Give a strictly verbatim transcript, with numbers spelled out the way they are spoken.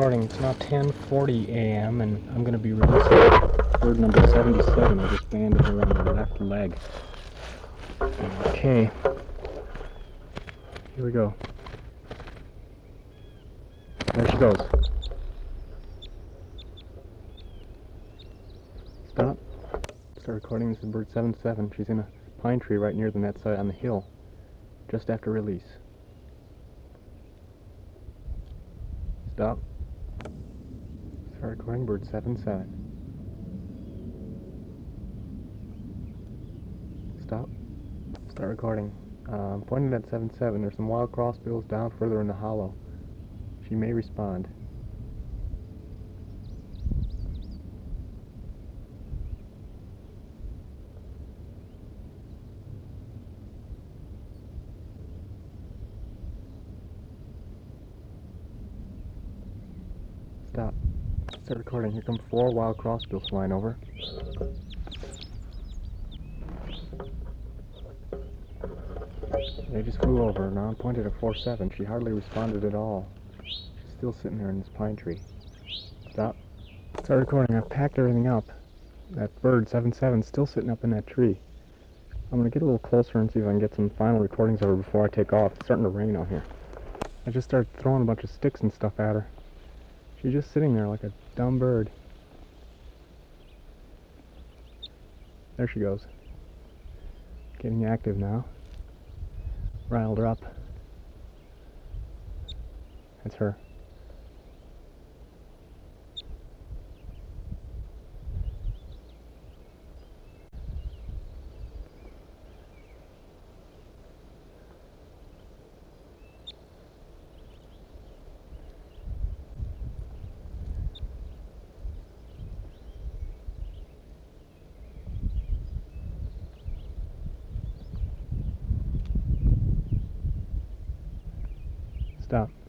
recording. It's now ten forty a m and I'm going to be releasing bird number seventy-seven. I just banded her on the left leg. Okay, here we go. There she goes. Stop. Start recording. This is bird seventy-seven. She's in a pine tree right near the net side on the hill, just after release. Stop. Start recording bird seventy-seven. Stop. Start recording. Uh, I'm pointing at seventy-seven. There's some wild crossbills down further in the hollow. She may respond. Stop. Start recording. Here come four wild crossbills flying over. They just flew over. Now I'm pointed at four seven. She hardly responded at all. She's still sitting there in this pine tree. Stop. Start recording. I've packed everything up. That bird seventy-seven is still sitting up in that tree. I'm going to get a little closer and see if I can get some final recordings of her before I take off. It's starting to rain out here. I just started throwing a bunch of sticks and stuff at her. She's just sitting there like a dumb bird. There she goes. Getting active now. Riled her up. That's her. Stop.